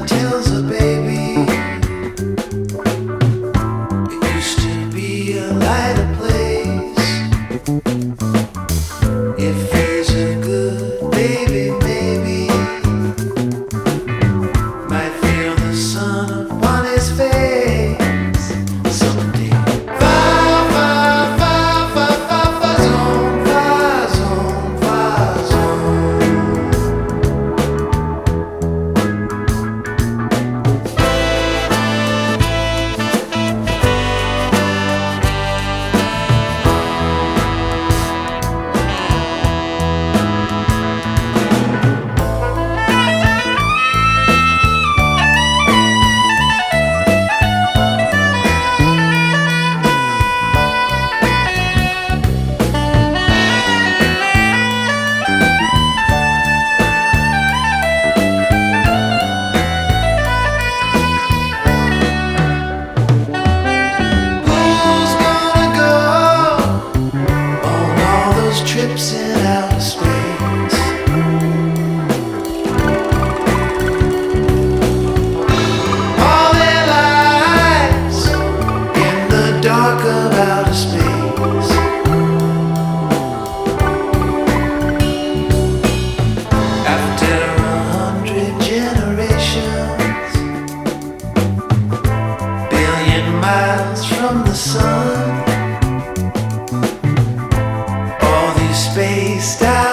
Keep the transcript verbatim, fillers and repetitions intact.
tells a baby it used to be a lighter place. If he's a good baby, maybe might feel the sun upon his face someday. Fa fa fa fa fa fa zone, fa zone, fa zone. Trips in outer space. All their lives in the dark of outer space. After a hundred generations, billion miles from the sun, space time.